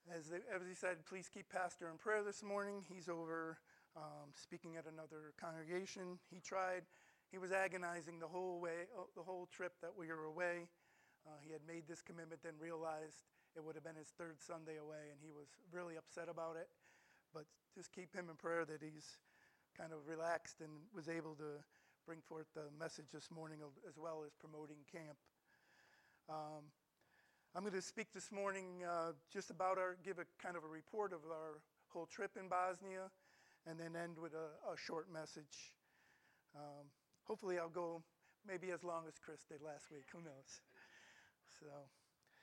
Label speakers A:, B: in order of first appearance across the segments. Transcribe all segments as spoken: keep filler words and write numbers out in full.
A: As, they, as he said, please keep Pastor in prayer this morning. He's over um, speaking at another congregation. He tried, he was agonizing the whole way, the whole trip that we were away. Uh, he had made this commitment, then realized it would have been his third Sunday away, and he was really upset about it. But just keep him in prayer that he's kind of relaxed and was able to bring forth the message this morning, as well as promoting camp. Um, I'm going to speak this morning uh, just about our, give a kind of a report of our whole trip in Bosnia, and then end with a, a short message. Um, hopefully I'll go maybe as long as Chris did last week, who knows. So,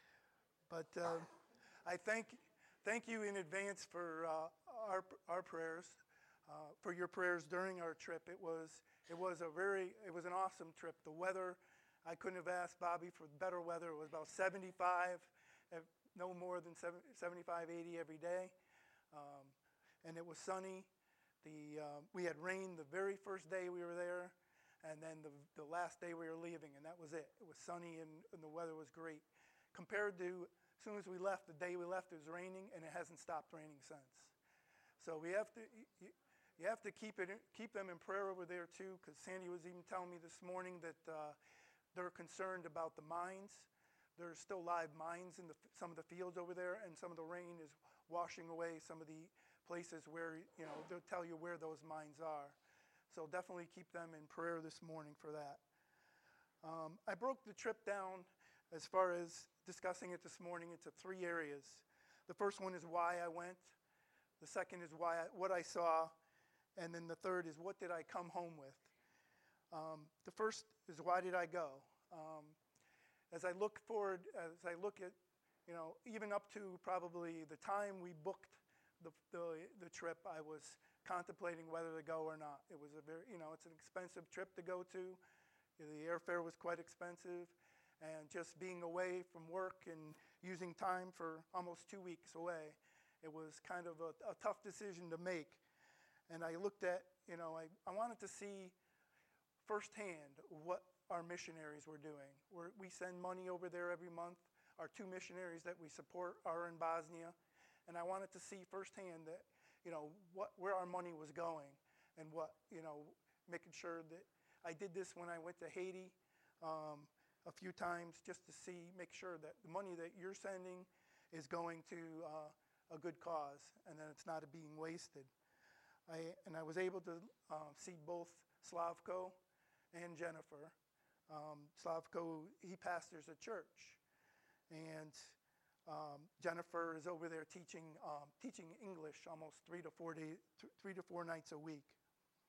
A: but uh, I thank thank you in advance for uh, our our prayers, uh, for your prayers during our trip. It was it was a very it was an awesome trip. The weather, I couldn't have asked Bobby for better weather. It was about seventy-five, no more than seventy-five, eighty every day, um, and it was sunny. The uh, we had rain the very first day we were there, and then the the last day we were leaving, and that was it. It was sunny and, and the weather was great. Compared to as soon as we left, the day we left, it was raining, and it hasn't stopped raining since. So we have to you, you have to keep it keep them in prayer over there too, because Sandy was even telling me this morning that uh, they're concerned about the mines. There's still live mines in the, some of the fields over there, and some of the rain is washing away some of the places where, you know, they'll tell you where those mines are. So definitely keep them in prayer this morning for that. Um, I broke the trip down as far as discussing it this morning into three areas. The first one is why I went. The second is why I, what I saw. And then the third is what did I come home with. Um, the first is why did I go? Um, as I look forward, as I look at, you know, even up to probably the time we booked the the, the trip, I was contemplating whether to go or not. It was a very, you know, it's an expensive trip to go to. The airfare was quite expensive, and just being away from work and using time for almost two weeks away, it was kind of a, a tough decision to make. And I looked at, you know, I, I wanted to see firsthand what our missionaries were doing. We're, we send money over there every month. Our two missionaries that we support are in Bosnia, and I wanted to see firsthand that, you know, what where our money was going, and what, you know, making sure that I did this when I went to Haiti um, a few times, just to see, make sure that the money that you're sending is going to uh, a good cause, and that it's not being wasted. I and I was able to uh, see both Slavko and Jennifer. Um, Slavko, he pastors a church, and um, Jennifer is over there teaching um, teaching English almost three to four days, th- three to four nights a week.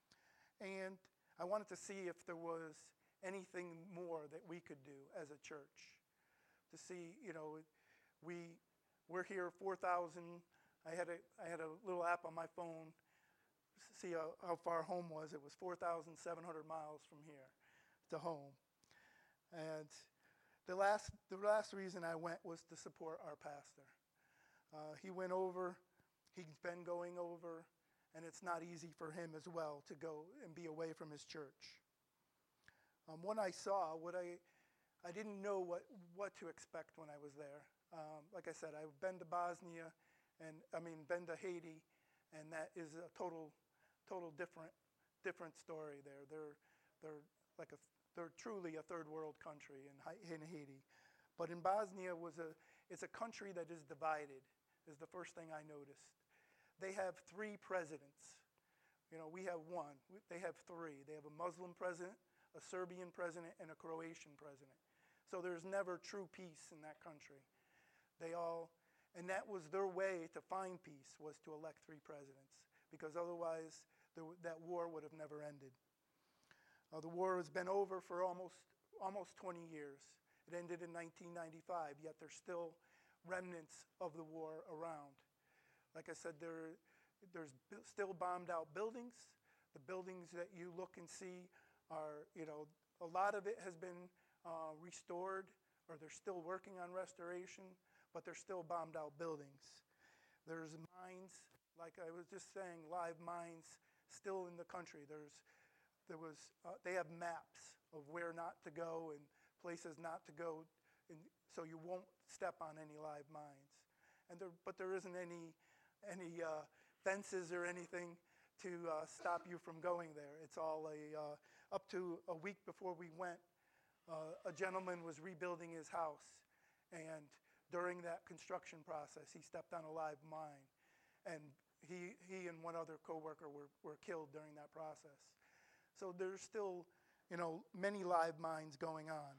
A: And I wanted to see if there was anything more that we could do as a church. To see, you know, we we're here four thousand. I had a I had a little app on my phone to see how, how far home was. It was four thousand seven hundred miles from here to home. And the last the last reason I went was to support our pastor. Uh, he went over, he's been going over, and it's not easy for him as well to go and be away from his church. Um, when I saw, what I I didn't know what, what to expect when I was there. Um, like I said, I've been to Bosnia, and I mean been to Haiti, and that is a total total different different story there. They're they're like a They're truly a third world country in, in Haiti. But in Bosnia, was a it's a country that is divided, is the first thing I noticed. They have three presidents. You know, we have one. They have three. They have a Muslim president, a Serbian president, and a Croatian president. So there's never true peace in that country. They all, and that was their way to find peace, was to elect three presidents, because otherwise the, that war would have never ended. Uh, the war has been over for almost almost twenty years. It ended in nineteen ninety-five, yet there's still remnants of the war around. Like I said, there there's still bombed out buildings. The buildings that you look and see are, you know, a lot of it has been uh, restored, or they're still working on restoration, but they're still bombed out buildings. There's mines, like I was just saying, live mines still in the country. There's There was, uh, they have maps of where not to go and places not to go, and so you won't step on any live mines. and there, but there isn't any, any uh, fences or anything to uh, stop you from going there. It's all a, uh, up to a week before we went, uh, a gentleman was rebuilding his house, and during that construction process, he stepped on a live mine, and he, he and one other coworker were, were killed during that process. So there's still, you know, many live mines going on.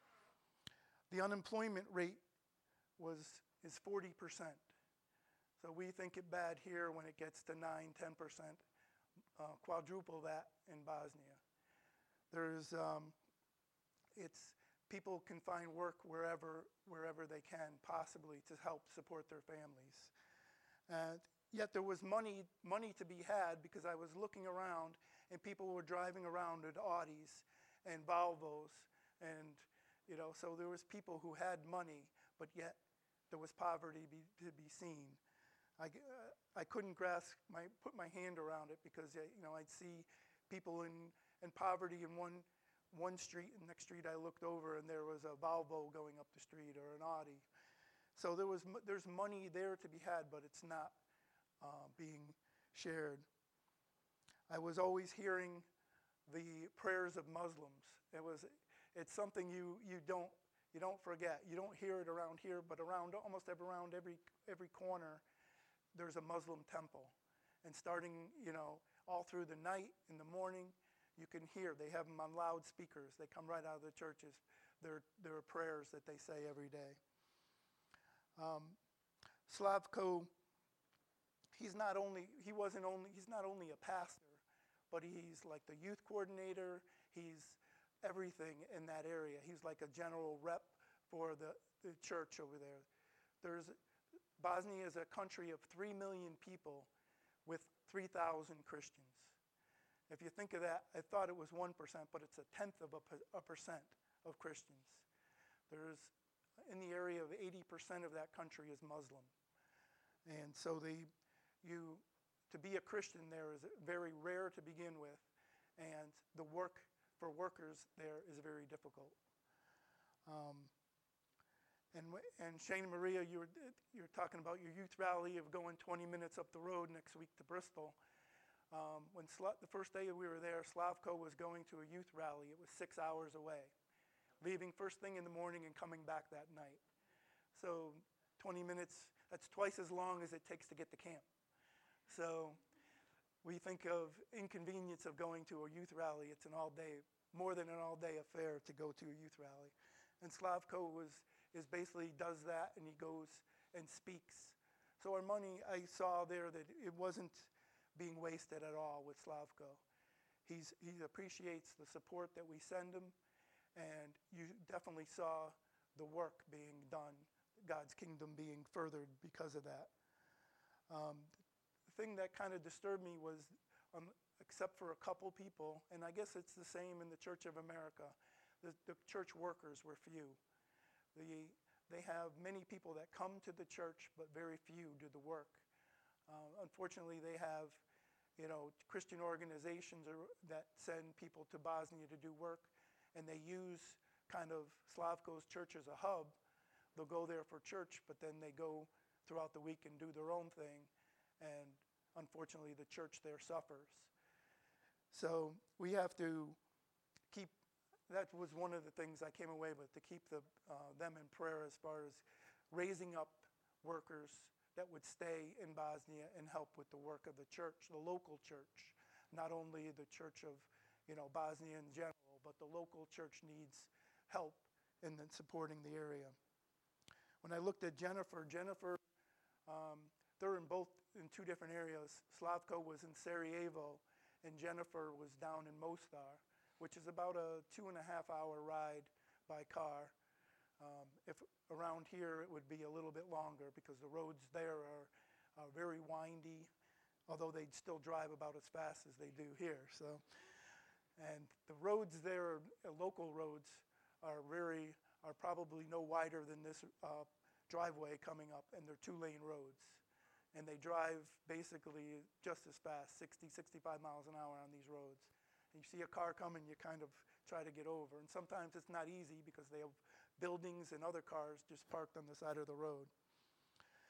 A: The unemployment rate was is forty percent. So we think it bad here when it gets to nine, ten percent, uh, quadruple that in Bosnia. There's, um, it's, people can find work wherever, wherever they can possibly to help support their families. And yet there was money, money to be had, because I was looking around and people were driving around in Audis and Volvos, and you know, so there was people who had money, but yet there was poverty be, to be seen. I, uh, I couldn't grasp my put my hand around it, because uh, you know, I'd see people in, in poverty in one one street, and next street I looked over and there was a Volvo going up the street, or an Audi. So there was there's money there to be had, but it's not uh, being shared. I was always hearing the prayers of Muslims. It was it's something you you don't you don't forget. You don't hear it around here, but around almost every, around every every corner, there's a Muslim temple. And starting, you know, all through the night, in the morning, you can hear. They have them on loudspeakers. They come right out of the churches. There, there are prayers that they say every day. Um, Slavko, he's not only he wasn't only he's not only a pastor, but he's like the youth coordinator. He's everything in that area. He's like a general rep for the, the church over there. There's Bosnia is a country of three million people with three thousand Christians. If you think of that, I thought it was one percent, but it's a tenth of a, a percent of Christians. There's, in the area of eighty percent of that country is Muslim. And so the, you, to be a Christian there is very rare to begin with, and the work for workers there is very difficult. Um, and, and Shane and Maria, you were, you were talking about your youth rally of going twenty minutes up the road next week to Bristol. Um, when Sla- the first day we were there, Slavko was going to a youth rally. It was six hours away, leaving first thing in the morning and coming back that night. So twenty minutes, that's twice as long as it takes to get to camp. So we think of inconvenience of going to a youth rally. It's an all-day, more than an all-day affair to go to a youth rally. And Slavko was, is basically does that, and he goes and speaks. So our money, I saw there that it wasn't being wasted at all with Slavko. He's, he appreciates the support that we send him, and you definitely saw the work being done, God's kingdom being furthered because of that. Um, the thing that kind of disturbed me was, um, except for a couple people, and I guess it's the same in the Church of America, the, the church workers were few. The, they have many people that come to the church, but very few do the work. Uh, unfortunately, they have, you know, Christian organizations are, that send people to Bosnia to do work, and they use kind of Slavko's church as a hub. They'll go there for church, but then they go throughout the week and do their own thing, and unfortunately, the church there suffers. So we have to keep, that was one of the things I came away with, to keep the, uh, them in prayer as far as raising up workers that would stay in Bosnia and help with the work of the church, the local church, not only the church of, you know, Bosnia in general, but the local church needs help in the supporting the area. When I looked at Jennifer, Jennifer, um, they're in both, in two different areas. Slavko was in Sarajevo, and Jennifer was down in Mostar, which is about a two and a half hour ride by car. Um, if around here, it would be a little bit longer, because the roads there are, are very windy, although they'd still drive about as fast as they do here. So, and the roads there, uh, local roads, are very are probably no wider than this uh, driveway coming up, and they're two-lane roads, and they drive basically just as fast, sixty, sixty-five miles an hour on these roads. And you see a car coming, you kind of try to get over, and sometimes it's not easy because they have buildings and other cars just parked on the side of the road.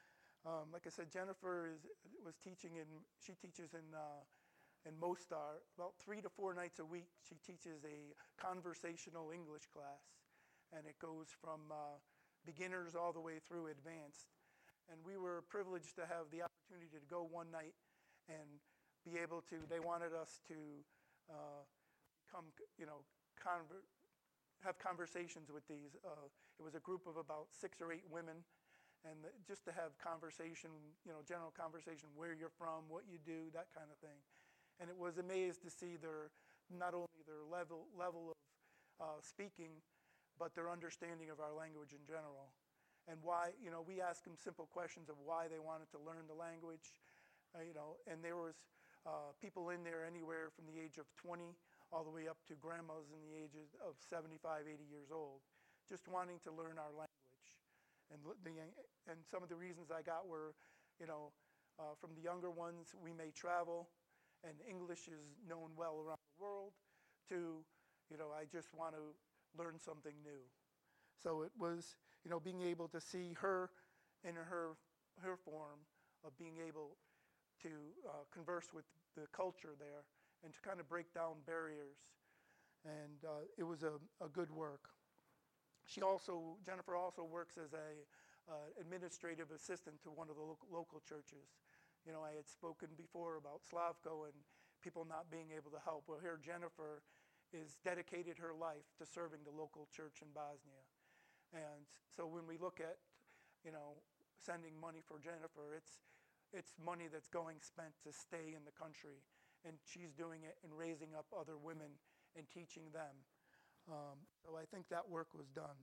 A: Um, like I said, Jennifer is was teaching in. She teaches in uh, in Mostar about three to four nights a week. She teaches a conversational English class, and it goes from uh, beginners all the way through advanced. And we were privileged to have the opportunity to go one night and be able to. They wanted us to uh, come, you know, conver- have conversations with these. Uh, it was a group of about six or eight women. And the, just to have conversation, you know, general conversation, where you're from, what you do, that kind of thing. And it was amazed to see their, not only their level level of uh, speaking, but their understanding of our language in general. And why, you know, we asked them simple questions of why they wanted to learn the language, uh, you know, and there was uh, people in there anywhere from the age of twenty all the way up to grandmas in the ages of seventy-five, eighty years old, just wanting to learn our language. And the, and some of the reasons I got were, you know, uh, from the younger ones, we may travel, and English is known well around the world, to, you know, I just want to learn something new. So it was, you know, being able to see her in her her form of being able to uh, converse with the culture there and to kind of break down barriers. And uh, it was a, a good work. She also, Jennifer also works as a uh, administrative assistant to one of the local, local churches. You know, I had spoken before about Slavko and people not being able to help. Well, here Jennifer is dedicated her life to serving the local church in Bosnia. And so when we look at, you know, sending money for Jennifer, it's it's money that's going spent to stay in the country. And she's doing it and raising up other women and teaching them. Um, so I think that work was done.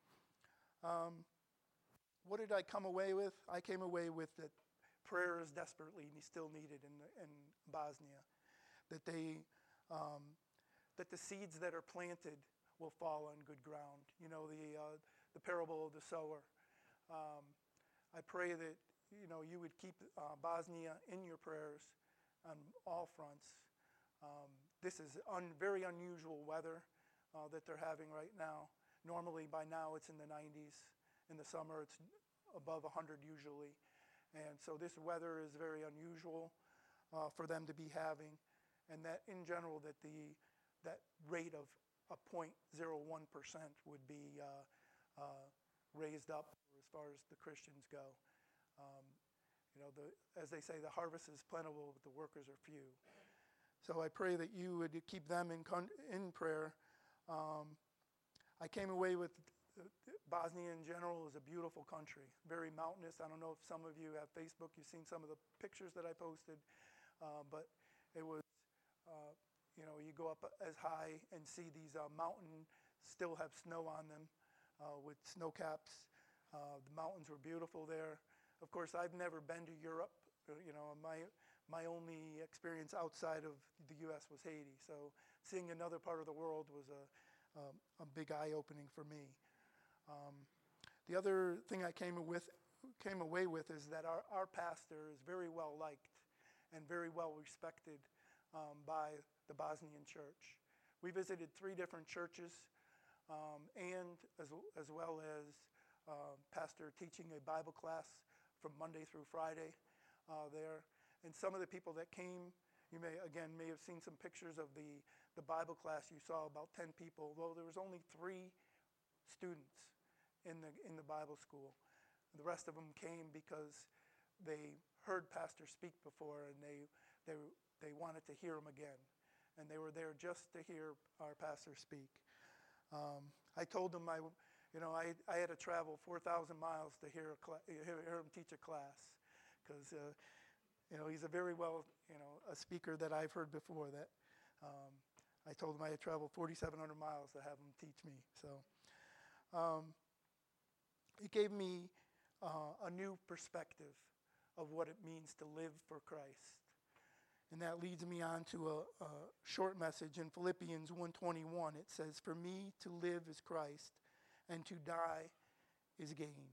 A: Um, what did I come away with? I came away with that prayer is desperately still needed in, in Bosnia. That they, um, that the seeds that are planted will fall on good ground. You know, the uh, the parable of the sower. Um, I pray that, you know, you would keep uh, Bosnia in your prayers on all fronts. Um, this is un, very unusual weather Uh, that they're having right now. Normally by now it's in the nineties. In the summer it's above one hundred usually. And so this weather is very unusual uh, for them to be having. And that in general that the that rate of a zero point zero one percent would be uh, uh, raised up as far as the Christians go. Um, you know, the, as they say, the harvest is plentiful, but the workers are few. So I pray that you would keep them in con- in prayer. Um, I came away with uh, Bosnia in general is a beautiful country, very mountainous. I don't know if some of you have Facebook, you've seen some of the pictures that I posted, uh, but it was, uh, you know, you go up as high and see these uh, mountains still have snow on them uh, with snow caps. Uh, the mountains were beautiful there. Of course, I've never been to Europe. You know, my my only experience outside of the U S was Haiti. So seeing another part of the world was a, um, a big eye-opening for me. Um, the other thing I came with, came away with is that our, our pastor is very well liked and very well respected um, by the Bosnian church. We visited three different churches um, and as, as well as uh, pastor teaching a Bible class from Monday through Friday uh, there. And some of the people that came, you may, again, may have seen some pictures of the, the Bible class. You saw about ten people, though there was only three students in the, in the Bible school. The rest of them came because they heard Pastor speak before and they, they, they wanted to hear him again. And they were there just to hear our pastor speak. Um, I told them I, you know, I, I had to travel four thousand miles to hear, a cl- hear, hear him teach a class because uh, You know, he's a very well, you know, a speaker that I've heard before. That um, I told him I had traveled forty-seven hundred miles to have him teach me. So um, it gave me uh, a new perspective of what it means to live for Christ. And that leads me on to a, a short message in Philippians one twenty-one. It says, "For me to live is Christ, and to die is gain."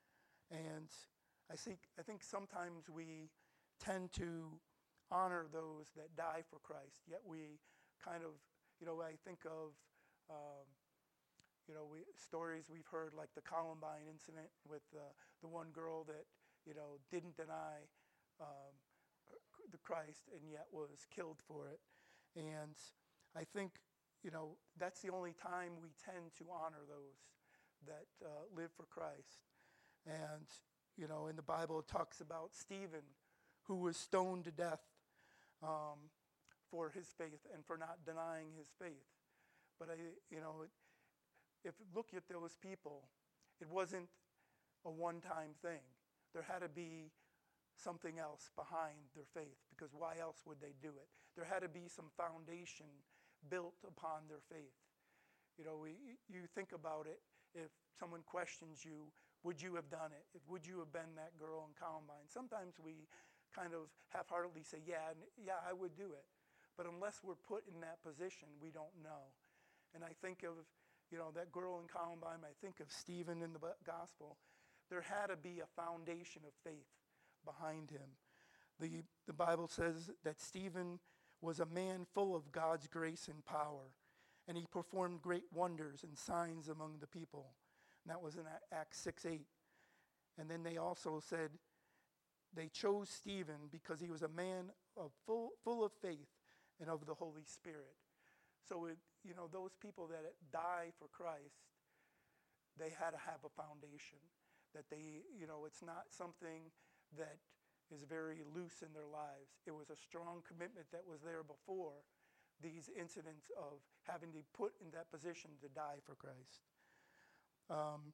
A: And I think I think sometimes we tend to honor those that die for Christ, yet we kind of, you know, I think of, um, you know, we, stories we've heard like the Columbine incident with uh, the one girl that, you know, didn't deny um, the Christ and yet was killed for it. And I think, you know, that's the only time we tend to honor those that uh, live for Christ. And, you know, in the Bible it talks about Stephen, who was stoned to death um, for his faith and for not denying his faith. But, I, you know, if you look at those people, it wasn't a one-time thing. There had to be something else behind their faith, because why else would they do it? There had to be some foundation built upon their faith. You know, we, you think about it, if someone questions you, would you have done it? If, would you have been that girl in Columbine? Sometimes we kind of half-heartedly say, yeah, yeah, I would do it. But unless we're put in that position, we don't know. And I think of, you know, that girl in Columbine, I think of Stephen in the gospel. There had to be a foundation of faith behind him. The, the Bible says that Stephen was a man full of God's grace and power, and he performed great wonders and signs among the people. And that was in Acts six eight. And then they also said they chose Stephen because he was a man of full, full of faith and of the Holy Spirit. So, it, you know, those people that die for Christ, they had to have a foundation. That they, you know, it's not something that is very loose in their lives. It was a strong commitment that was there before these incidents of having to put in that position to die for Christ. Um,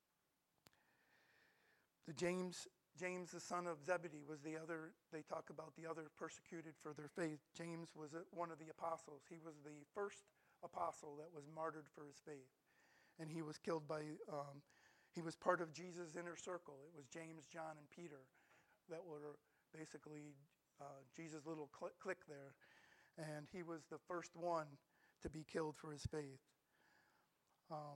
A: the James, James, the son of Zebedee, was the other, they talk about the other persecuted for their faith. James was a, one of the apostles. He was the first apostle that was martyred for his faith. And he was killed by, um, he was part of Jesus' inner circle. It was James, John, and Peter that were basically uh, Jesus' little cl- clique there. And he was the first one to be killed for his faith. Um,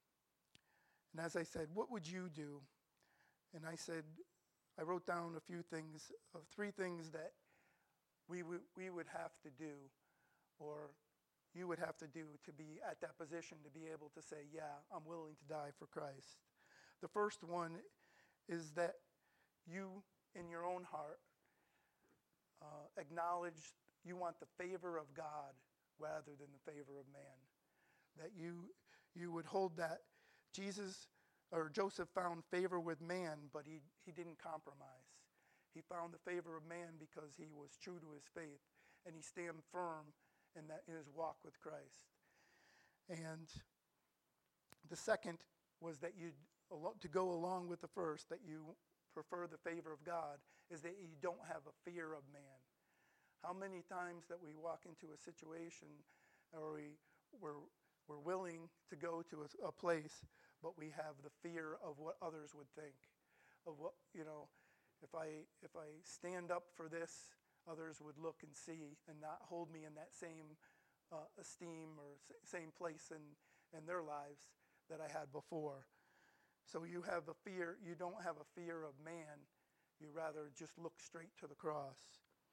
A: and as I said, what would you do? And I said, I wrote down a few things, of three things that we, w- we would have to do, or you would have to do to be at that position to be able to say, yeah, I'm willing to die for Christ. The first one is that you, in your own heart, uh, acknowledge you want the favor of God rather than the favor of man. That you, you would hold that Jesus or Joseph found favor with man, but he, he didn't compromise. He found the favor of man because he was true to his faith, and he stayed firm in, that, in his walk with Christ. And the second was that you, to go along with the first, that you prefer the favor of God, is that you don't have a fear of man. How many times that we walk into a situation or we, we're, we're willing to go to a, a place, but we have the fear of what others would think, of what, you know, if I, if I stand up for this, others would look and see and not hold me in that same uh, esteem or same place in, in their lives that I had before. So you have a fear, you don't have a fear of man, you rather just look straight to the cross.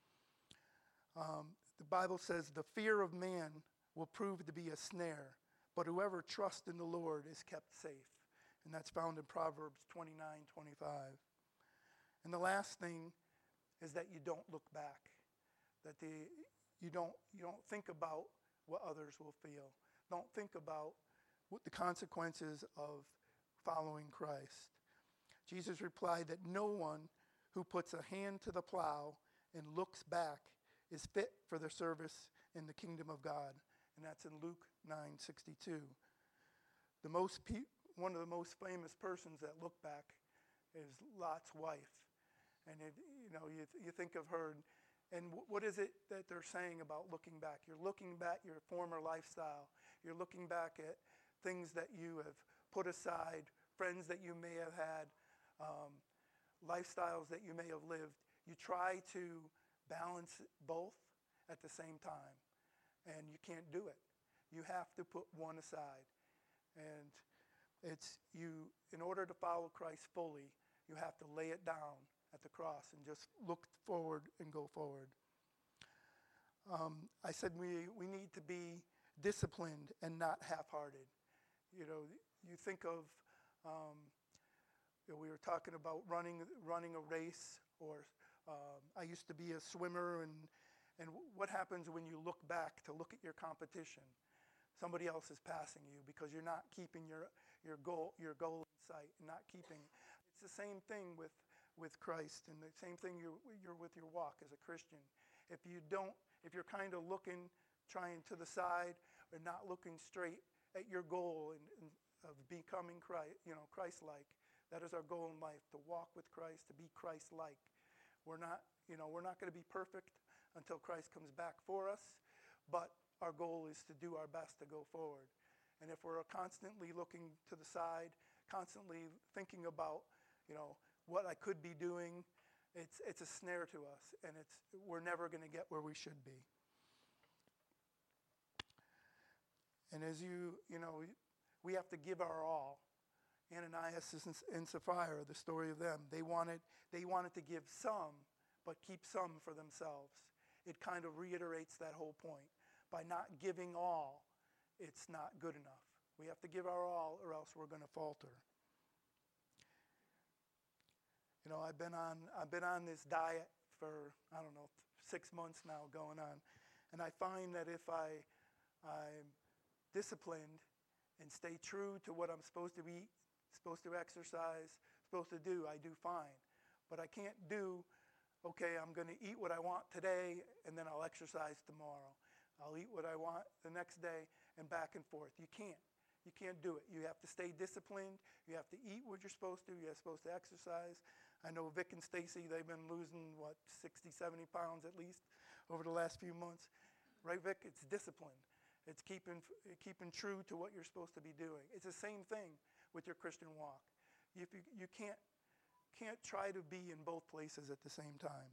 A: Um, the Bible says the fear of man will prove to be a snare, but whoever trusts in the Lord is kept safe. And that's found in Proverbs twenty-nine twenty-five. And the last thing is that you don't look back. That the, you don't you don't think about what others will feel. Don't think about what the consequences of following Christ. Jesus replied that no one who puts a hand to the plow and looks back is fit for the service in the kingdom of God. And that's in Luke nine sixty-two. The most pe- one of the most famous persons that look back is Lot's wife. And it, you know, you, you think of her, and w- what is it that they're saying about looking back? You're looking back your former lifestyle. You're looking back at things that you have put aside, friends that you may have had, um, lifestyles that you may have lived. You try to balance both at the same time, and you can't do it. You have to put one aside. And it's you, in order to follow Christ fully, you have to lay it down at the cross and just look forward and go forward. Um, I said we, we need to be disciplined and not half-hearted. You know, you think of um, you know, we were talking about running running a race, or um, I used to be a swimmer, and and what happens when you look back to look at your competition? Somebody else is passing you because you're not keeping your your goal your goal in sight, and not keeping. It's the same thing with with Christ, and the same thing you're, you're with your walk as a Christian. If you don't, if you're kind of looking, trying to the side, or not looking straight at your goal and, and of becoming Christ, you know, Christ-like. That is our goal in life, to walk with Christ, to be Christ-like. We're not, you know, we're not going to be perfect until Christ comes back for us, but our goal is to do our best to go forward. And if we're constantly looking to the side, constantly thinking about, you know, what I could be doing, it's it's a snare to us, and it's we're never going to get where we should be. And as you, you know, we have to give our all. Ananias and Sapphira, the story of them, they wanted they wanted to give some, but keep some for themselves. It kind of reiterates that whole point. By not giving all, it's not good enough. We have to give our all, or else we're going to falter. You know, I've been on I've been on this diet for, I don't know, six months now going on, and I find that if I I'm disciplined and stay true to what I'm supposed to eat, supposed to exercise, supposed to do, I do fine. But I can't do, okay, I'm going to eat what I want today, and then I'll exercise tomorrow. I'll eat what I want the next day, and back and forth. You can't. You can't do it. You have to stay disciplined. You have to eat what you're supposed to. You're supposed to exercise. I know Vic and Stacy, they've been losing, what, sixty, seventy pounds at least over the last few months. Right, Vic? It's discipline. It's keeping keeping true to what you're supposed to be doing. It's the same thing with your Christian walk. If you, you can't can't try to be in both places at the same time.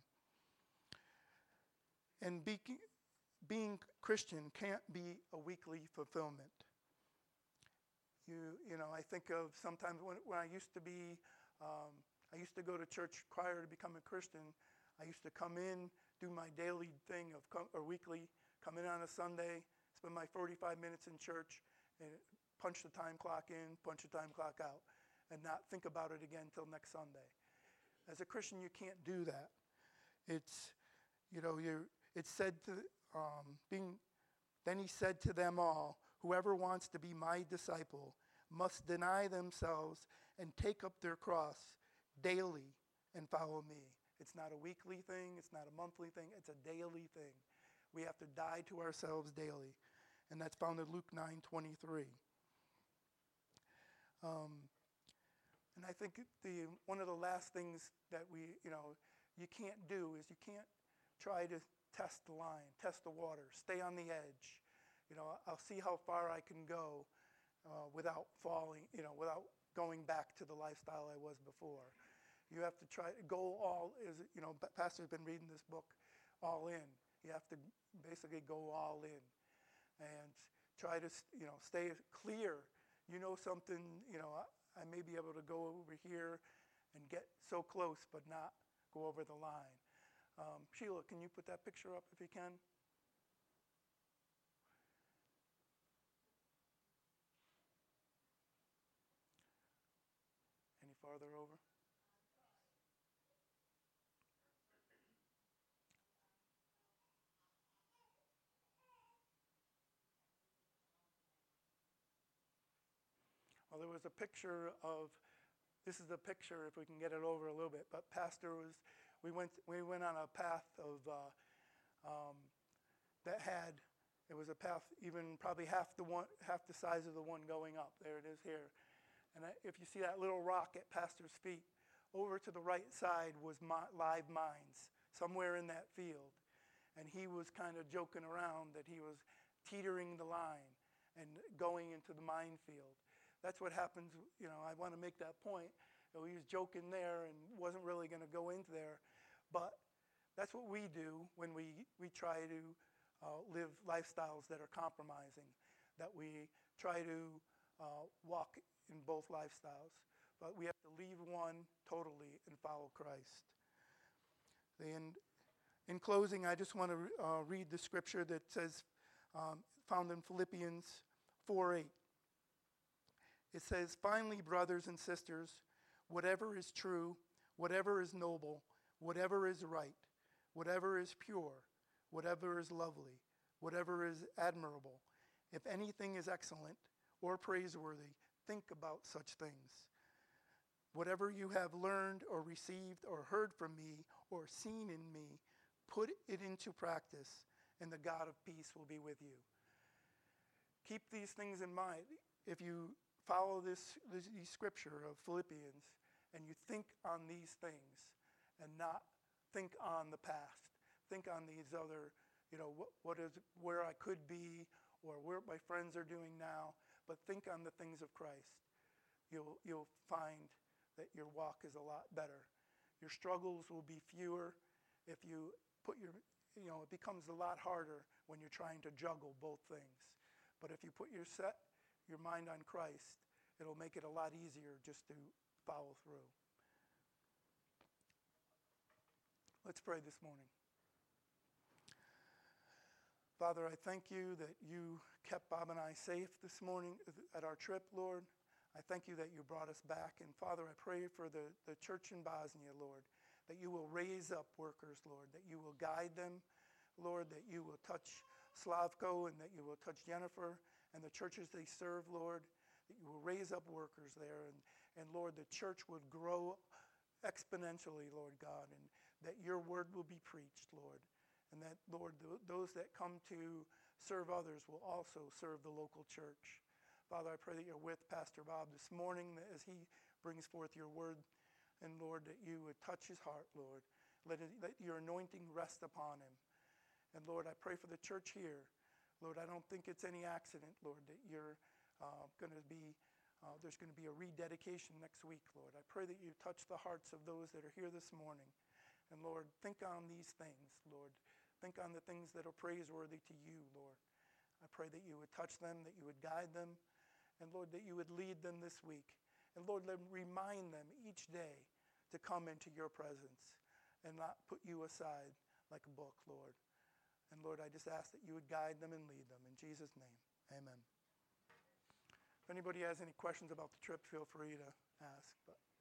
A: And be, being Christian can't be a weekly fulfillment. You you know, I think of sometimes when, when I used to be, um, I used to go to church prior to becoming a Christian. I used to come in, do my daily thing of come, or weekly, come in on a Sunday, spend my forty-five minutes in church, and punch the time clock in, punch the time clock out, and not think about it again until next Sunday. As a Christian, you can't do that. It's, you know, you're, it's said to, um, being, then he said to them all, whoever wants to be my disciple must deny themselves and take up their cross daily and follow me. It's not a weekly thing. It's not a monthly thing. It's a daily thing. We have to die to ourselves daily. And that's found in Luke nine twenty-three. Um, and I think the one of the last things that we, you know, you can't do is you can't try to test the line, test the water, stay on the edge. You know, I'll see how far I can go uh, without falling, you know, without going back to the lifestyle I was before. You have to try, go all, is you know, Pastor's been reading this book, All In. You have to basically go all in and try to, you know, stay clear. You know something, you know, I, I may be able to go over here and get so close but not go over the line. Um, Sheila, can you put that picture up if you can? Any farther over? Well, there was a picture of, this is the picture, if we can get it over a little bit, but Pastor was, we went we went on a path of, uh, um, that had, it was a path even probably half the one, half the size of the one going up. There it is here. And I, if you see that little rock at Pastor's feet, over to the right side was my, live mines, somewhere in that field. And he was kind of joking around that he was teetering the line and going into the minefield. That's what happens, you know, I want to make that point. You know, he was joking there and wasn't really going to go into there. But that's what we do when we, we try to uh, live lifestyles that are compromising, that we try to uh, walk in both lifestyles. But we have to leave one totally and follow Christ. And in closing, I just want to uh, read the scripture that says, um, found in Philippians four eight. It says, finally, brothers and sisters, whatever is true, whatever is noble, whatever is right, whatever is pure, whatever is lovely, whatever is admirable, if anything is excellent or praiseworthy, think about such things. Whatever you have learned or received or heard from me or seen in me, put it into practice, and the God of peace will be with you. Keep these things in mind. If you follow this, this, this scripture of Philippians and you think on these things and not think on the past, think on these other, you know, what, what is where I could be or where my friends are doing now, but think on the things of Christ. You'll, you'll find that your walk is a lot better. Your struggles will be fewer if you put your, you know, it becomes a lot harder when you're trying to juggle both things. But if you put your set, your mind on Christ, it'll make it a lot easier just to follow through. Let's pray this morning. Father, I thank you that you kept Bob and I safe this morning at our trip, Lord. I thank you that you brought us back. And Father, I pray for the, the church in Bosnia, Lord, that you will raise up workers, Lord, that you will guide them, Lord, that you will touch Slavko and that you will touch Jennifer and the churches they serve, Lord, that you will raise up workers there. And, and Lord, the church would grow exponentially, Lord God, and that your word will be preached, Lord. And that, Lord, th- those that come to serve others will also serve the local church. Father, I pray that you're with Pastor Bob this morning as he brings forth your word. And Lord, that you would touch his heart, Lord. Let, it, let your anointing rest upon him. And Lord, I pray for the church here. Lord, I don't think it's any accident, Lord, that you're uh, going to be, uh, there's going to be a rededication next week, Lord. I pray that you touch the hearts of those that are here this morning. And Lord, think on these things, Lord. Think on the things that are praiseworthy to you, Lord. I pray that you would touch them, that you would guide them, and Lord, that you would lead them this week. And Lord, let remind them each day to come into your presence and not put you aside like a book, Lord. And Lord, I just ask that you would guide them and lead them. In Jesus' name, amen. If anybody has any questions about the trip, feel free to ask. But